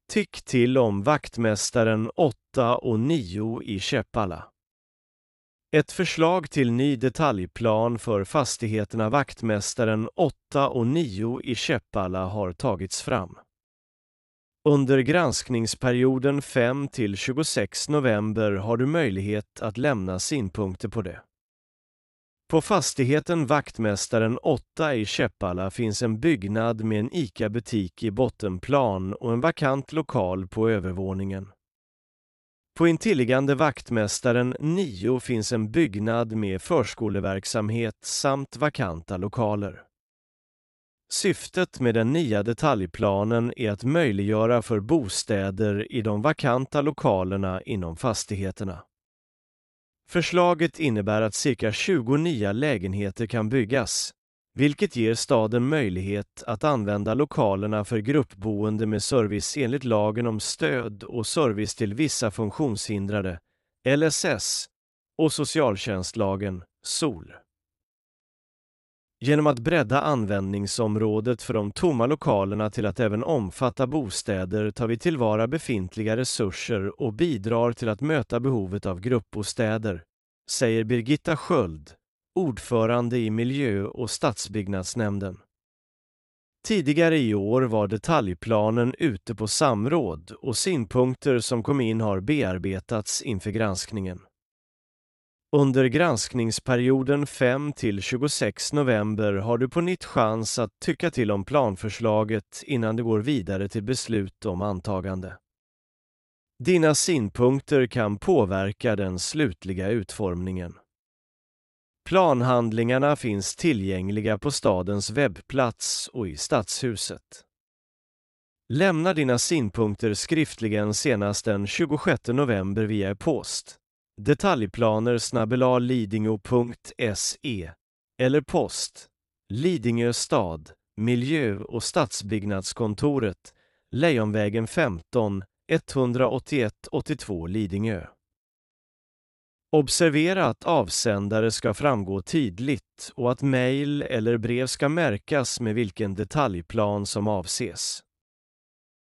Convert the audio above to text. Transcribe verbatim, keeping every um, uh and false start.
Tyck till om vaktmästaren åtta och nio i Käppala. Ett förslag till ny detaljplan för fastigheterna Vaktmästaren åtta och nio i Käppala har tagits fram. Under granskningsperioden fem till tjugosex november har du möjlighet att lämna synpunkter på det. På fastigheten Vaktmästaren åtta i Käppala finns en byggnad med en ICA-butik i bottenplan och en vakant lokal på övervåningen. På intilliggande Vaktmästaren nio finns en byggnad med förskoleverksamhet samt vakanta lokaler. Syftet med den nya detaljplanen är att möjliggöra för bostäder i de vakanta lokalerna inom fastigheterna. Förslaget innebär att cirka tjugo nya lägenheter kan byggas, vilket ger staden möjlighet att använda lokalerna för gruppboende med service enligt lagen om stöd och service till vissa funktionshindrade, L S S, och socialtjänstlagen, S O L. Genom att bredda användningsområdet för de tomma lokalerna till att även omfatta bostäder tar vi tillvara befintliga resurser och bidrar till att möta behovet av gruppbostäder, säger Birgitta Sköld, ordförande i miljö- och stadsbyggnadsnämnden. Tidigare i år var detaljplanen ute på samråd och synpunkter som kom in har bearbetats inför granskningen. Under granskningsperioden fem till tjugosex november har du på nytt chans att tycka till om planförslaget innan det går vidare till beslut om antagande. Dina synpunkter kan påverka den slutliga utformningen. Planhandlingarna finns tillgängliga på stadens webbplats och i stadshuset. Lämna dina synpunkter skriftligen senast den tjugosjätte november via e-post. Detaljplaner snabel-a lidingö punkt se eller post Lidingö stad, miljö- och stadsbyggnadskontoret, Lejonvägen femton, etthundraåttioett åttiotvå Lidingö. Observera att avsändare ska framgå tydligt och att mejl eller brev ska märkas med vilken detaljplan som avses.